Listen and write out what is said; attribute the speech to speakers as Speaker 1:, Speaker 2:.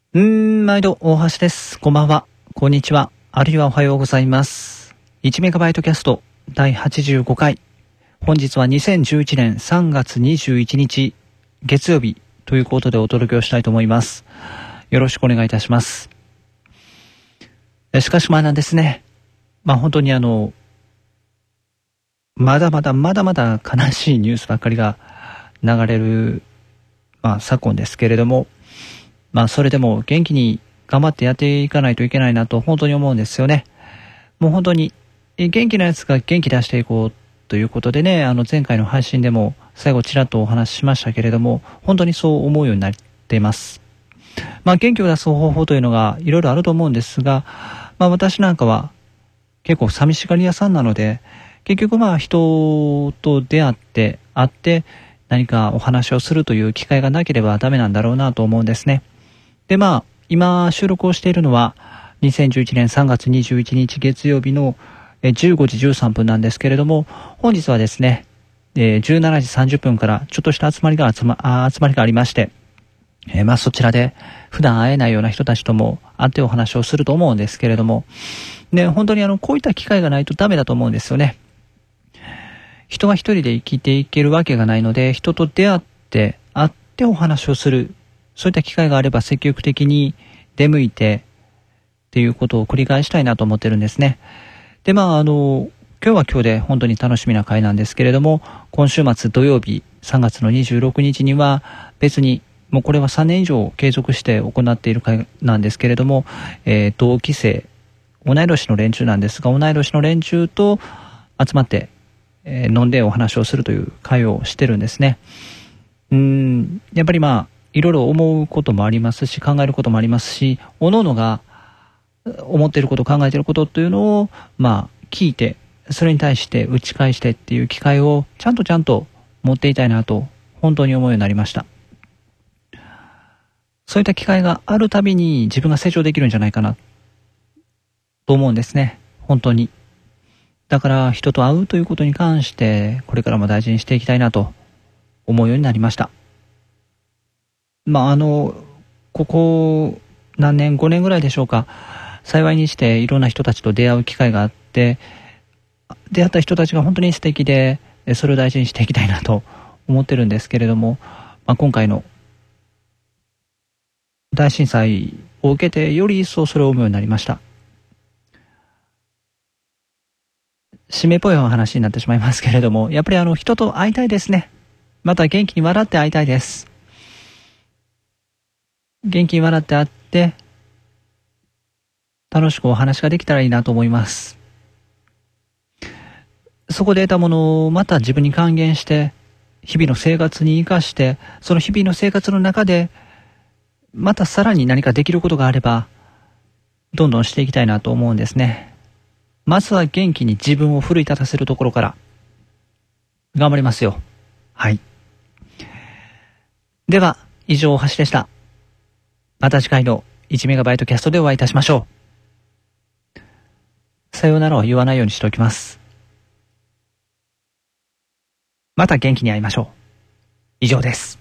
Speaker 1: 毎度大橋です。こんばんは、こんにちは、あるいはおはようございます。1メガバイトキャスト第85回。本日は2011年3月21日月曜日ということでお届けをしたいと思います。よろしくお願いいたします。しかしなんですね。本当にまだまだ悲しいニュースばっかりが流れる、昨今ですけれども、それでも元気に頑張ってやっていかないといけないなと本当に思うんですよね。もう本当に元気なやつが元気出していこうということでね、前回の配信でも最後ちらっとお話ししましたけれども、本当にそう思うようになっています。元気を出す方法というのがいろいろあると思うんですが、私なんかは結構寂しがり屋さんなので、結局人と出会って会って何かお話をするという機会がなければダメなんだろうなと思うんですね。で今収録をしているのは2011年3月21日月曜日の15時13分なんですけれども、本日はですね、17時30分からちょっとした集まりがありまして、そちらで普段会えないような人たちとも会ってお話をすると思うんですけれども、本当にこういった機会がないとダメだと思うんですよね。人が一人で生きていけるわけがないので、人と出会って会ってお話をする、そういった機会があれば積極的に出向いてっていうことを繰り返したいなと思ってるんですね。で今日は今日で本当に楽しみな回なんですけれども、今週末土曜日3月の26日には別にもうこれは3年以上継続して行っている会なんですけれども、同期生同い年の連中なんですが、同い年の連中と集まって飲んでお話をするという会をしてるんですね。やっぱりいろいろ思うこともありますし、考えることもありますし、各々が思っていること、考えていることというのを聞いて、それに対して打ち返してっていう機会をちゃんと持っていたいなと本当に思うようになりました。そういった機会があるたびに自分が成長できるんじゃないかなと思うんですね。本当に。だから人と会うということに関してこれからも大事にしていきたいなと思うようになりました。ここ何年、5年ぐらいでしょうか、幸いにしていろんな人たちと出会う機会があって、出会った人たちが本当に素敵で、それを大事にしていきたいなと思ってるんですけれども、今回の大震災を受けてより一層それを思うようになりました。締めっぽいお話になってしまいますけれども、やっぱり人と会いたいですね。また元気に笑って会いたいです。元気に笑って会って楽しくお話ができたらいいなと思います。そこで得たものをまた自分に還元して日々の生活に生かして、その日々の生活の中でまたさらに何かできることがあればどんどんしていきたいなと思うんですね。まずは元気に自分を奮い立たせるところから頑張りますよ。はい。では以上大橋でした。また次回の1メガバイトキャストでお会いいたしましょう。さようならを言わないようにしておきます。また元気に会いましょう。以上です。